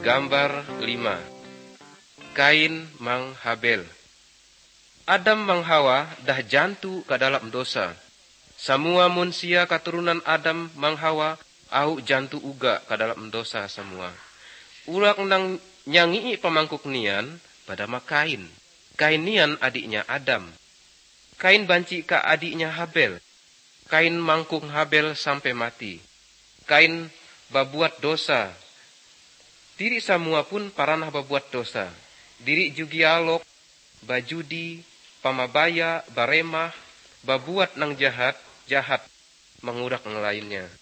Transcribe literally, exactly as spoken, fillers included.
Gambar lima. Kain mang Habel. Adam mang Hawa dah jantu ke dalam dosa. Semua manusia keturunan Adam mang Hawa au jantu uga ke dalam dosa semua. Ulang nang nyangi pemangkuk nian pada Kain. Kain nian adiknya Adam. Kain banci ke adiknya Habel. Kain mangkuk Habel sampai mati. Kain babuat dosa. Diri semua pun paranah babuat dosa. Diri jugialok, bajudi, pamabaya, baremah, babuat nang jahat, jahat, mengudak yang lainnya.